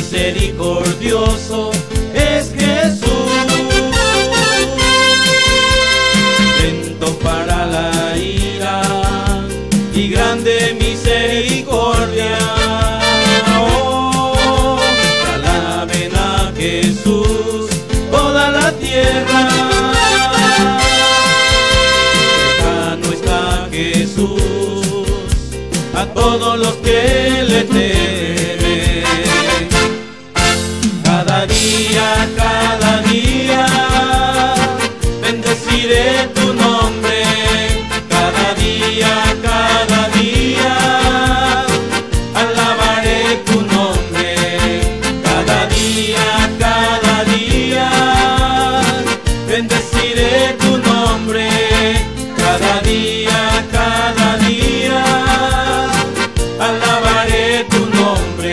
misericordioso es Jesús, lento para la ira y grande misericordia. Oh, alaben a Jesús toda la tierra. Cercano está Jesús a todos los que le temen. Cada día, bendeciré tu nombre. Cada día, alabaré tu nombre. Cada día, bendeciré tu nombre. Cada día, alabaré tu nombre.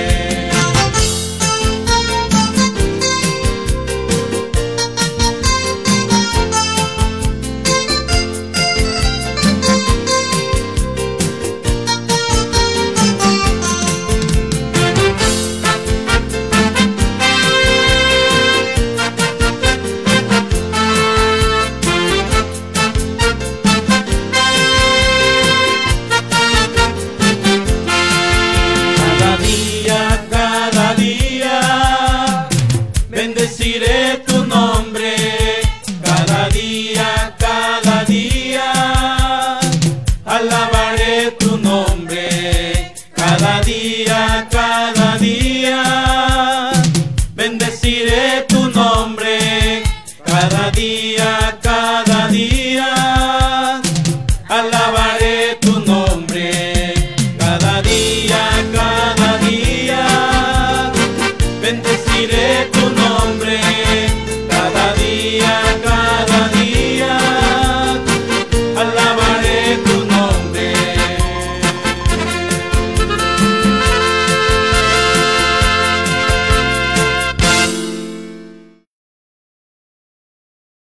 Cada día, bendeciré tu nombre. Cada día, alabaré tu nombre. Cada día, bendeciré tu nombre. Cada día, alabaré tu nombre.